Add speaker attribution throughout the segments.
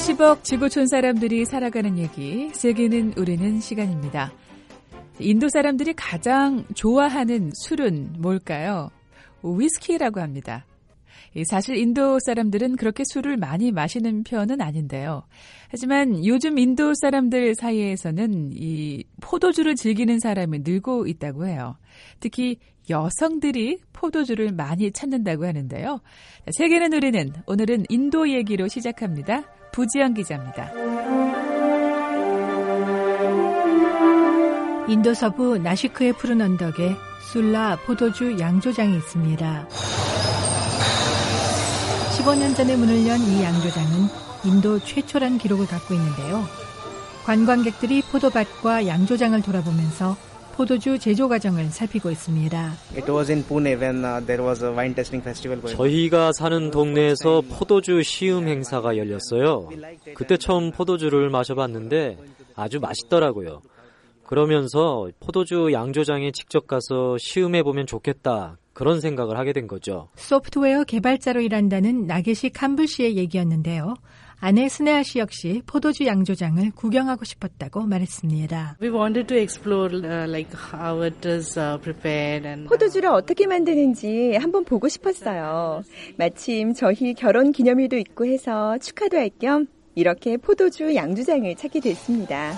Speaker 1: 수십억 지구촌 사람들이 살아가는 얘기, 세계는 우리는 시간입니다. 인도 사람들이 가장 좋아하는 술은 뭘까요? 위스키라고 합니다. 사실 인도 사람들은 그렇게 술을 많이 마시는 편은 아닌데요. 하지만 요즘 인도 사람들 사이에서는 이 포도주를 즐기는 사람이 늘고 있다고 해요. 특히 여성들이 포도주를 많이 찾는다고 하는데요. 세계는 우리는 오늘은 인도 얘기로 시작합니다. 부지영 기자입니다.
Speaker 2: 인도 서부 나시크의 푸른 언덕에 술라 포도주 양조장이 있습니다. 15년 전에 문을 연 이 양조장은 인도 최초란 기록을 갖고 있는데요. 관광객들이 포도밭과 양조장을 돌아보면서 포도주 제조 과정을 살피고 있습니다.
Speaker 3: 저희가 사는 동네에서 포도주 시음 행사가 열렸어요. 그때 처음 포도주를 마셔봤는데 아주 맛있더라고요. 그러면서 포도주 양조장에 직접 가서 시음해보면 좋겠다, 그런 생각을 하게 된 거죠.
Speaker 2: 소프트웨어 개발자로 일한다는 나게시 캄불 씨의 얘기였는데요. 아내 스네아 씨 역시 포도주 양조장을 구경하고 싶었다고 말했습니다.
Speaker 4: 포도주를 어떻게 만드는지 한번 보고 싶었어요. 마침 저희 결혼 기념일도 있고 해서 축하도 할 겸 이렇게 포도주 양조장을 찾게 됐습니다.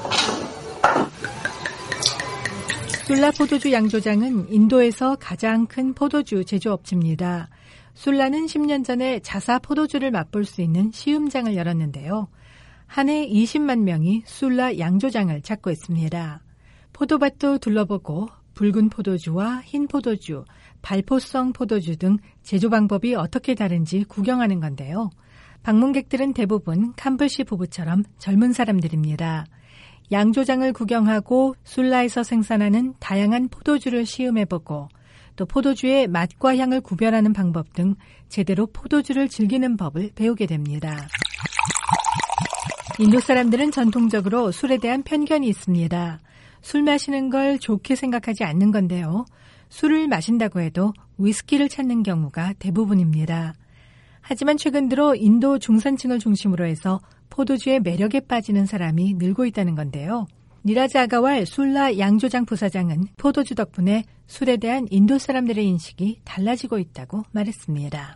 Speaker 2: 술라 포도주 양조장은 인도에서 가장 큰 포도주 제조업체입니다. 술라는 10년 전에 자사 포도주를 맛볼 수 있는 시음장을 열었는데요. 한 해 20만 명이 술라 양조장을 찾고 있습니다. 포도밭도 둘러보고 붉은 포도주와 흰 포도주, 발포성 포도주 등 제조 방법이 어떻게 다른지 구경하는 건데요. 방문객들은 대부분 캄불 씨 부부처럼 젊은 사람들입니다. 양조장을 구경하고 술라에서 생산하는 다양한 포도주를 시음해보고 또 포도주의 맛과 향을 구별하는 방법 등 제대로 포도주를 즐기는 법을 배우게 됩니다. 인도 사람들은 전통적으로 술에 대한 편견이 있습니다. 술 마시는 걸 좋게 생각하지 않는 건데요. 술을 마신다고 해도 위스키를 찾는 경우가 대부분입니다. 하지만 최근 들어 인도 중산층을 중심으로 해서 포도주의 매력에 빠지는 사람이 늘고 있다는 건데요. 니라즈 아가왈 술라 양조장 부사장은 포도주 덕분에 술에 대한 인도 사람들의 인식이 달라지고 있다고 말했습니다.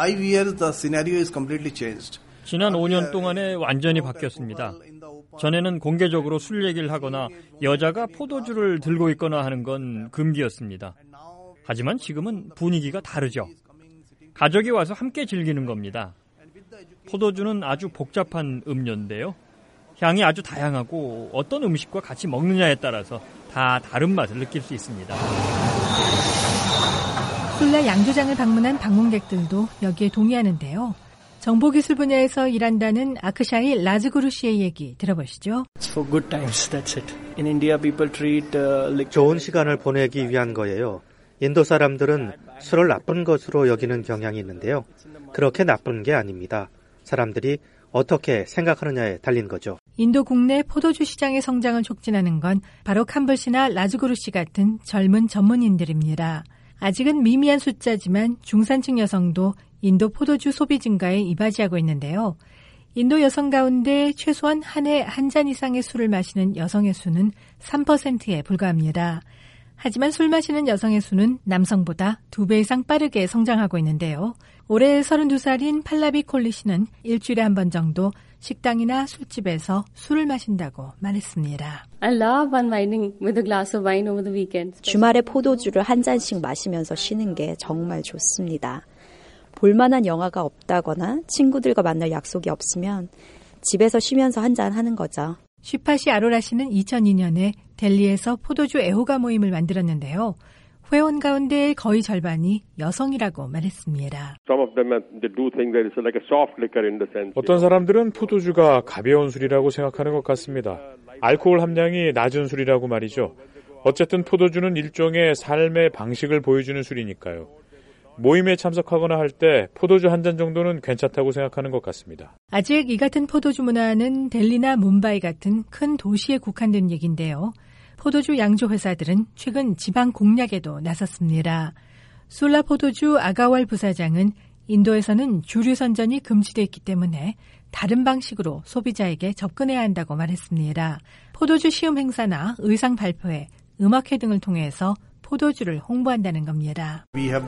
Speaker 5: 지난 5년 동안에 완전히 바뀌었습니다. 전에는 공개적으로 술 얘기를 하거나 여자가 포도주를 들고 있거나 하는 건 금기였습니다. 하지만 지금은 분위기가 다르죠. 가족이 와서 함께 즐기는 겁니다. 포도주는 아주 복잡한 음료인데요. 향이 아주 다양하고 어떤 음식과 같이 먹느냐에 따라서 다 다른 맛을 느낄 수 있습니다.
Speaker 2: 술라 양조장을 방문한 방문객들도 여기에 동의하는데요. 정보기술 분야에서 일한다는 아크샤이 라즈구루 씨의 얘기 들어보시죠.
Speaker 6: 좋은 시간을 보내기 위한 거예요. 인도 사람들은 술을 나쁜 것으로 여기는 경향이 있는데요. 그렇게 나쁜 게 아닙니다. 사람들이 어떻게 생각하느냐에 달린 거죠.
Speaker 2: 인도 국내 포도주 시장의 성장을 촉진하는 건 바로 캄불 씨나 라즈구루 씨 같은 젊은 전문인들입니다. 아직은 미미한 숫자지만 중산층 여성도 인도 포도주 소비 증가에 이바지하고 있는데요. 인도 여성 가운데 최소한 한 해 한 잔 이상의 술을 마시는 여성의 수는 3%에 불과합니다. 하지만 술 마시는 여성의 수는 남성보다 2배 이상 빠르게 성장하고 있는데요. 올해 32살인 팔라비 콜리 씨는 일주일에 한 번 정도 식당이나 술집에서 술을 마신다고 말했습니다.
Speaker 7: 주말에 포도주를 한 잔씩 마시면서 쉬는 게 정말 좋습니다. 볼만한 영화가 없다거나 친구들과 만날 약속이 없으면 집에서 쉬면서 한 잔 하는 거죠.
Speaker 2: 쉬파시 아로라 씨는 2002년에 델리에서 포도주 애호가 모임을 만들었는데요. 회원 가운데 거의 절반이 여성이라고 말했습니다.
Speaker 8: 어떤 사람들은 포도주가 가벼운 술이라고 생각하는 것 같습니다. 알코올 함량이 낮은 술이라고 말이죠. 어쨌든 포도주는 일종의 삶의 방식을 보여주는 술이니까요. 모임에 참석하거나 할 때 포도주 한 잔 정도는 괜찮다고 생각하는 것 같습니다.
Speaker 2: 아직 이 같은 포도주 문화는 델리나 뭄바이 같은 큰 도시에 국한된 얘기인데요. 포도주 양조 회사들은 최근 지방 공략에도 나섰습니다. 술라 포도주 아가왈 부사장은 인도에서는 주류 선전이 금지되어 있기 때문에 다른 방식으로 소비자에게 접근해야 한다고 말했습니다. 포도주 시음 행사나 의상 발표회, 음악회 등을 통해서 포도주를 홍보한다는 겁니다.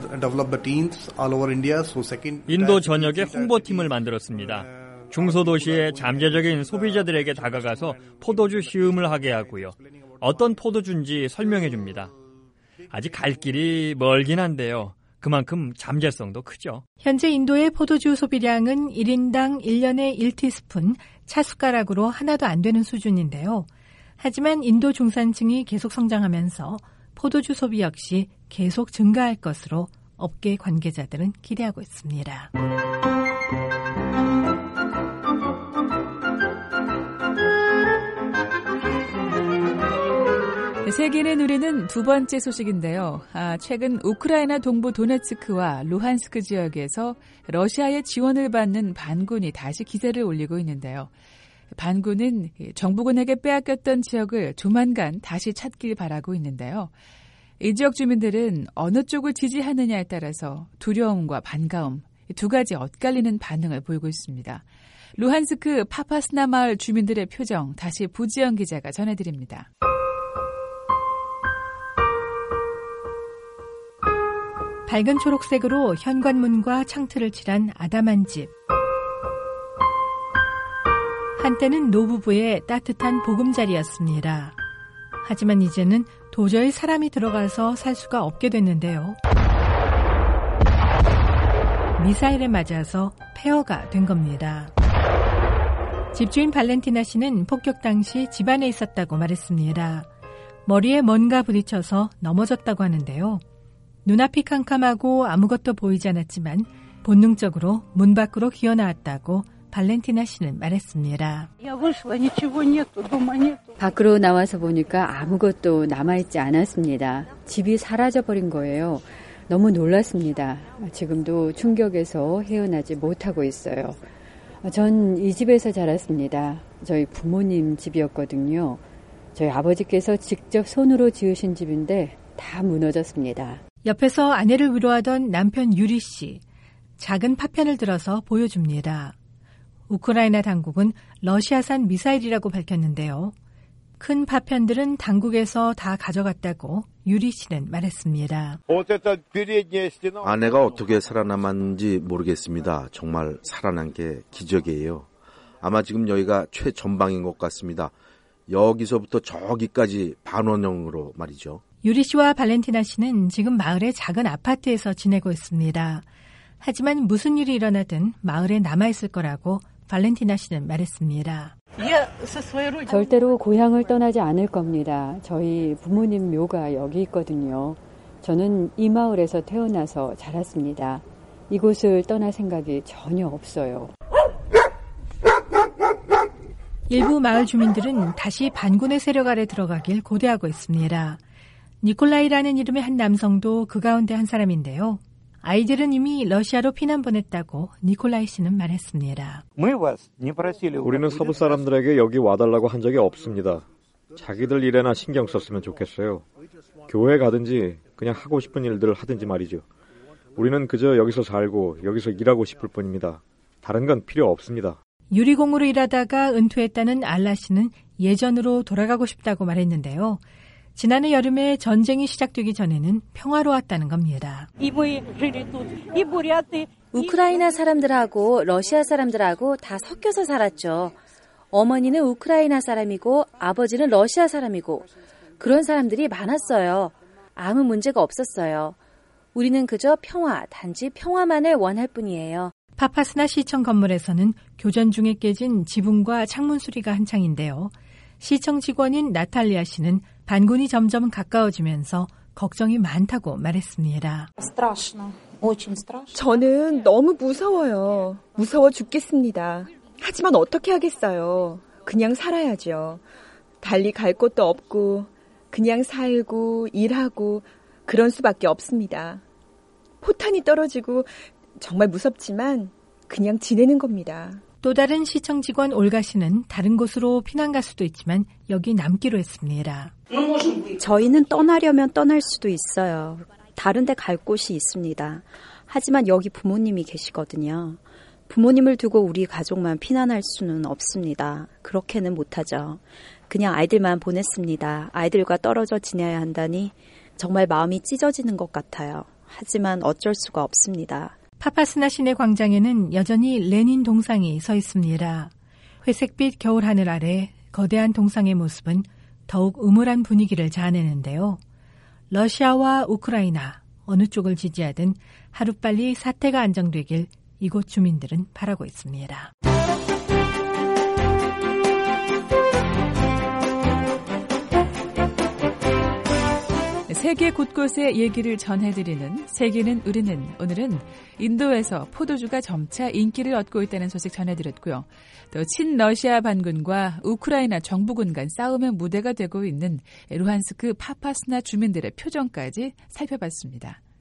Speaker 5: 인도 전역에 홍보팀을 만들었습니다. 중소도시의 잠재적인 소비자들에게 다가가서 포도주 시음을 하게 하고요. 어떤 포도주인지 설명해 줍니다. 아직 갈 길이 멀긴 한데요. 그만큼 잠재성도 크죠.
Speaker 2: 현재 인도의 포도주 소비량은 1인당 1년에 1티스푼, 차숟가락으로 하나도 안 되는 수준인데요. 하지만 인도 중산층이 계속 성장하면서 포도주 소비 역시 계속 증가할 것으로 업계 관계자들은 기대하고 있습니다.
Speaker 1: 세계는 우리는 두 번째 소식인데요. 최근 우크라이나 동부 도네츠크와 루한스크 지역에서 러시아의 지원을 받는 반군이 다시 기세를 올리고 있는데요. 반군은 정부군에게 빼앗겼던 지역을 조만간 다시 찾길 바라고 있는데요. 이 지역 주민들은 어느 쪽을 지지하느냐에 따라서 두려움과 반가움, 두 가지 엇갈리는 반응을 보이고 있습니다. 루한스크 파파스나 마을 주민들의 표정 다시 부지연 기자가 전해드립니다.
Speaker 2: 밝은 초록색으로 현관문과 창틀을 칠한 아담한 집. 한때는 노부부의 따뜻한 보금자리였습니다. 하지만 이제는 도저히 사람이 들어가서 살 수가 없게 됐는데요. 미사일에 맞아서 폐허가 된 겁니다. 집주인 발렌티나 씨는 폭격 당시 집 안에 있었다고 말했습니다. 머리에 뭔가 부딪혀서 넘어졌다고 하는데요. 눈앞이 캄캄하고 아무것도 보이지 않았지만 본능적으로 문 밖으로 기어나왔다고 발렌티나 씨는 말했습니다.
Speaker 9: 밖으로 나와서 보니까 아무것도 남아있지 않았습니다. 집이 사라져버린 거예요. 너무 놀랐습니다. 지금도 충격에서 헤어나지 못하고 있어요. 전 이 집에서 자랐습니다. 저희 부모님 집이었거든요. 저희 아버지께서 직접 손으로 지으신 집인데 다 무너졌습니다.
Speaker 2: 옆에서 아내를 위로하던 남편 유리 씨. 작은 파편을 들어서 보여줍니다. 우크라이나 당국은 러시아산 미사일이라고 밝혔는데요. 큰 파편들은 당국에서 다 가져갔다고 유리 씨는 말했습니다.
Speaker 10: 아내가 어떻게 살아남았는지 모르겠습니다. 정말 살아난 게 기적이에요. 아마 지금 여기가 최전방인 것 같습니다. 여기서부터 저기까지 반원형으로 말이죠.
Speaker 2: 유리 씨와 발렌티나 씨는 지금 마을의 작은 아파트에서 지내고 있습니다. 하지만 무슨 일이 일어나든 마을에 남아있을 거라고 발렌티나 씨는 말했습니다.
Speaker 9: 절대로 고향을 떠나지 않을 겁니다. 저희 부모님 묘가 여기 있거든요. 저는 이 마을에서 태어나서 자랐습니다. 이곳을 떠날 생각이 전혀 없어요.
Speaker 2: 일부 마을 주민들은 다시 반군의 세력 아래 들어가길 고대하고 있습니다. 니콜라이라는 이름의 한 남성도 그 가운데 한 사람인데요. 아이들은 이미 러시아로 피난 보냈다고 니콜라이 씨는 말했습니다.
Speaker 11: 우리는 서부 사람들에게 여기 와달라고 한 적이 없습니다. 자기들 일에나 신경 썼으면 좋겠어요. 교회 가든지 그냥 하고 싶은 일들을 하든지 말이죠. 우리는 그저 여기서 살고 여기서 일하고 싶을 뿐입니다. 다른 건 필요 없습니다.
Speaker 2: 유리공으로 일하다가 은퇴했다는 알라 씨는 예전으로 돌아가고 싶다고 말했는데요. 지난해 여름에 전쟁이 시작되기 전에는 평화로웠다는 겁니다.
Speaker 12: 우크라이나 사람들하고 러시아 사람들하고 다 섞여서 살았죠. 어머니는 우크라이나 사람이고 아버지는 러시아 사람이고 그런 사람들이 많았어요. 아무 문제가 없었어요. 우리는 그저 평화, 단지 평화만을 원할 뿐이에요.
Speaker 2: 파파스나 시청 건물에서는 교전 중에 깨진 지붕과 창문 수리가 한창인데요. 시청 직원인 나탈리아 씨는 반군이 점점 가까워지면서 걱정이 많다고 말했습니다.
Speaker 4: 저는 너무 무서워요. 무서워 죽겠습니다. 하지만 어떻게 하겠어요. 그냥 살아야죠. 달리 갈 곳도 없고 그냥 살고 일하고 그런 수밖에 없습니다. 포탄이 떨어지고 정말 무섭지만 그냥 지내는 겁니다.
Speaker 2: 또 다른 시청 직원 올가 씨는 다른 곳으로 피난 갈 수도 있지만 여기 남기로 했습니다.
Speaker 7: 저희는 떠나려면 떠날 수도 있어요. 다른 데 갈 곳이 있습니다. 하지만 여기 부모님이 계시거든요. 부모님을 두고 우리 가족만 피난할 수는 없습니다. 그렇게는 못하죠. 그냥 아이들만 보냈습니다. 아이들과 떨어져 지내야 한다니 정말 마음이 찢어지는 것 같아요. 하지만 어쩔 수가 없습니다.
Speaker 2: 파파스나 시내 광장에는 여전히 레닌 동상이 서 있습니다. 회색빛 겨울 하늘 아래 거대한 동상의 모습은 더욱 음울한 분위기를 자아내는데요. 러시아와 우크라이나 어느 쪽을 지지하든 하루빨리 사태가 안정되길 이곳 주민들은 바라고 있습니다.
Speaker 1: 세계 곳곳의 얘기를 전해드리는 세계는 우리는, 오늘은 인도에서 포도주가 점차 인기를 얻고 있다는 소식 전해드렸고요. 또 친러시아 반군과 우크라이나 정부군 간 싸움의 무대가 되고 있는 루한스크 파파스나 주민들의 표정까지 살펴봤습니다.